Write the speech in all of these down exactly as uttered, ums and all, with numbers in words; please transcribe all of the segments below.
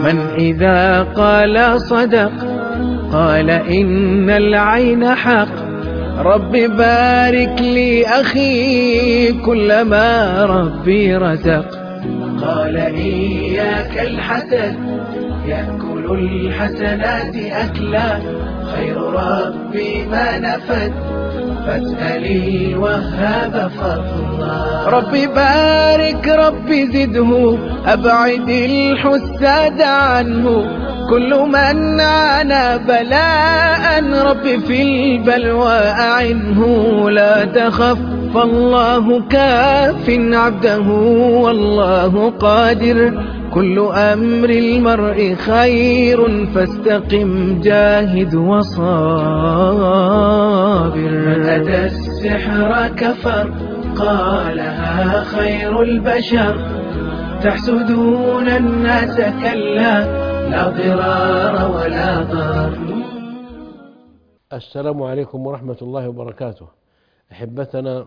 من إذا قال صدق، قال إن العين حق. رب بارك لي أخي كلما ربي رزق. قال إياك الحسد، يأكل الحسنات أكلا. خير ربي ما نفد، فاسألي الوهاب فضلا. ربي بارك ربي زده، أبعد الحساد عنه. كل من عانى بلاء ربي في البلوى أعنه. لا تخف فالله كاف عبده، والله قادر. كل أمر المرء خير، فاستقم جاهد وصابر. من أتى السحر كفر، قالها خير البشر. تحسدون الناس كلا، لا ضرار ولا ضرر. السلام عليكم ورحمة الله وبركاته. أحبتنا،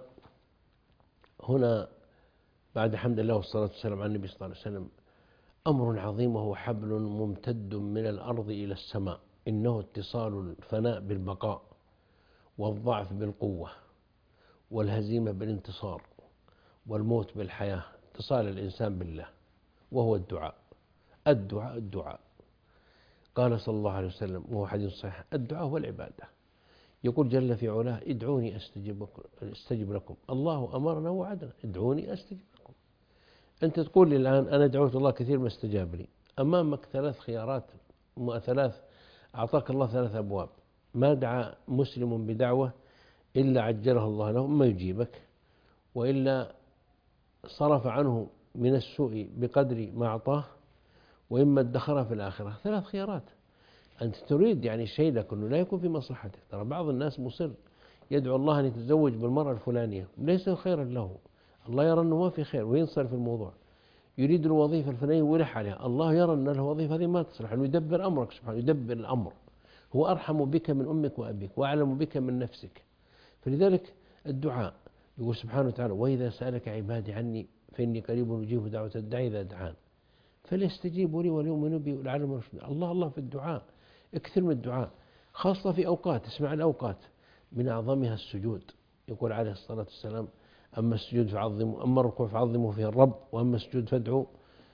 هنا بعد حمد الله والصلاة والسلام على النبي صلى الله عليه وسلم أمر عظيم، وهو حبل ممتد من الأرض إلى السماء. إنه اتصال الفناء بالبقاء، والضعف بالقوة، والهزيمة بالانتصار، والموت بالحياة. اتصال الإنسان بالله، وهو الدعاء. الدعاء الدعاء قال صلى الله عليه وسلم وهو حديث صحيح: الدعاء هو العبادة. يقول جل في علاه: ادعوني أستجب, أستجب لكم. الله أمرنا وعدنا: ادعوني أستجب لكم. أنت تقول لي الآن: أنا دعوت الله كثير ما استجاب لي. أمامك ثلاث خيارات، ثلاث أعطاك الله ثلاث أبواب. ما دعا مسلم بدعوة إلا عجلها الله له، ما يجيبك، وإلا صرف عنه من السوء بقدر ما أعطاه، وإما ادخرها في الآخرة. ثلاث خيارات. أنت تريد يعني شيء لكنه لا يكون في مصلحتك. ترى بعض الناس مصر يدعو الله أن يتزوج بالمرأة الفلانية، ليس خيرا له، الله يرى أنه ما في خير وينصرف الموضوع. يريد الوظيفة الفلانية ويلح عليها، الله يرى أن الوظيفة هذه ما تصلح، أنه يدبر أمرك سبحانه، يدبر الأمر. هو أرحم بك من أمك وأبيك، وأعلم بك من نفسك. فلذلك الدعاء، يقول سبحانه وتعالى: وإذا سألك عبادي عني فإني قريب أجيب دعوة الداعي إذا دعان فليستجيبوا لي وليؤمنوا بي لعلهم يرشدون. الله الله في الدعاء، اكثر من الدعاء، خاصة في أوقات. اسمع الأوقات من أعظمها السجود. يقول عليه الصلاة والسلام: أما السجود فعظموا، أما الركوع فعظموا فيه الرب، وأما السجود فادعوا.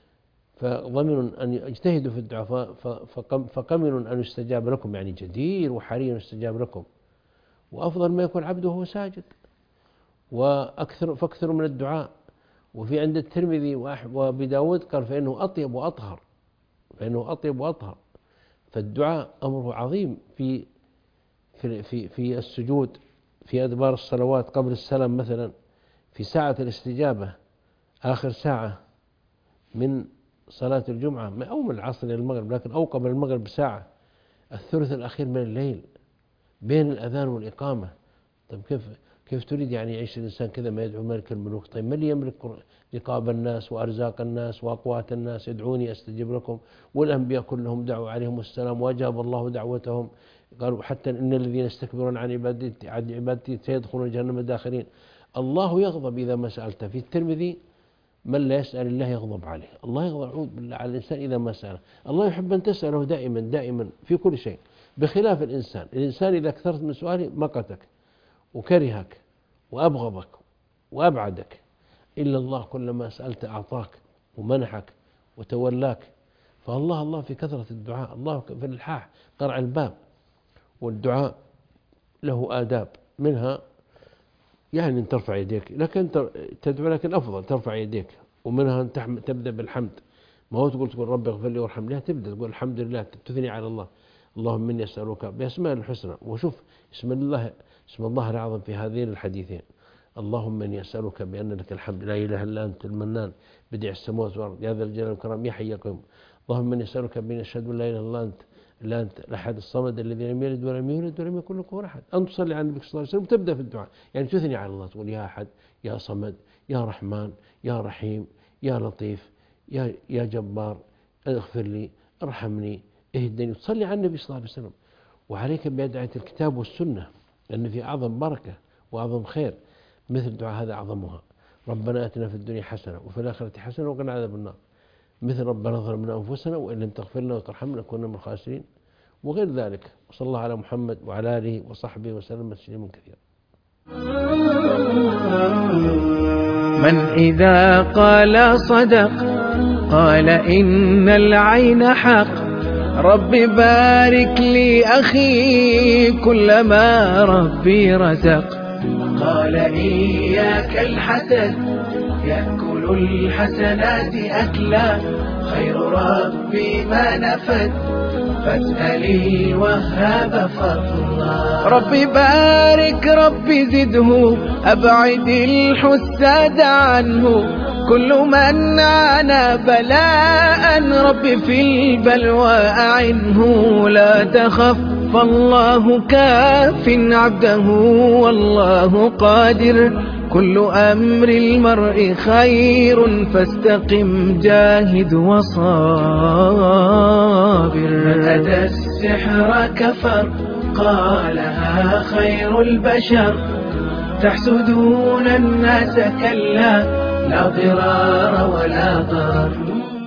فضمن أن يجتهدوا في الدعاء، فقمن أن يستجاب لكم، يعني جدير وحري أن يستجاب لكم. وأفضل ما يكون عبده وهو ساجد. وأكثر فاكثروا من الدعاء. وفي عند الترمذي وأبي داود قال: فإنه أطيب وأطهر، فإنه أطيب وأطهر. فالدعاء أمره عظيم في في في, في السجود، في أدبار الصلوات، قبل السلام مثلا، في ساعة الاستجابة، آخر ساعة من صلاة الجمعة أو من العصر إلى المغرب، لكن أو قبل المغرب بساعة، الثلث الأخير من الليل بين الأذان والإقامة. طيب كيف كيف تريد يعني يعيش الإنسان كذا ما يدعو ملك الملوك؟ طيب من يملك رقاب الناس وأرزاق الناس وأقوات الناس؟ ادعوني أستجب لكم. والأنبياء كلهم دعوا عليهم السلام وأجاب الله دعوتهم. قالوا: حتى إن الذين يستكبرون عن عبادتي عن عبادتي سيدخلون جهنم داخرين. الله يغضب إذا ما سألته. في الترمذي: من لا يسأل الله يغضب عليه. الله يغضب أعوذ بالله على الإنسان إذا ما سأله. الله يحب أن تسأله دائما دائما في كل شيء، بخلاف الإنسان. الإنسان إذا كثرت من سؤاله مقتك وكرهك وأبغضك وأبعدك. إلا الله كلما سألت أعطاك ومنحك وتولاك. فالله الله في كثرة الدعاء، الله في الإلحاح، قرع الباب. والدعاء له آداب، منها يعني أن ترفع يديك، لكن تدعو، لكن أفضل ترفع يديك. ومنها أن تبدأ بالحمد، ما هو تقول تقول رب اغفر لي وارحم لي، تبدأ تقول الحمد لله، تثني على الله. اللهم إني أسألك بأسماء الحسنى. وشوف اسم الله اسم الله الأعظم في هذين الحديثين: اللهم إني أسألك بأن لك الحمد لا إله إلا أنت المنان بديع السماوات والأرض يا ذا الجلال والإكرام يا حي يا قيوم. اللهم إني أسألك بأن أشهد أن لا إله إلا أنت إلا أنت الأحد الصمد الذي لم يلد ولم يولد ولم يكن له كفوا أحد. أن تصلي على النبي صلى الله عليه وسلم وتبدأ في الدعاء، يعني تثني على الله، تقول: يا أحد، يا صمد، يا رحمن، يا رحيم، يا لطيف، يا يا جبار، اغفر لي، ارحمني، اهدني. تصلي على النبي صلى الله عليه وسلم. وعليك بأدعية الكتاب والسنة، لأن في أعظم بركة وأعظم خير مثل دعاء هذا أعظمها: ربنا آتنا في الدنيا حسنة وفي الآخرة حسنة وقنا عذاب النار. مثل ربنا ظلمنا أنفسنا وإن لم تغفر لنا وترحمنا لنكونن من الخاسرين وغير ذلك. وصلى الله على محمد وعلى آله وصحبه وسلم تسليما كثيرا. من إذا قال صدق قال إن العين حق. رب بارك لي أخي كلما ربي رزق. قال إياك الحسد يأكل الحسنات أكلا. خير ربي ما نفد فاسأل الوهاب فضلا. ربي بارك ربي زده أبعد الحساد عنه. كل من عانى بلاء ربي في البلوى أعنه. لا تخف فالله كاف عبده والله قادر. كل أمر المرء خير فاستقم جاهد وصابر. من أتى السحر كفر قالها خير البشر. تحسدون الناس كلا لا ضرار ولا ضرر.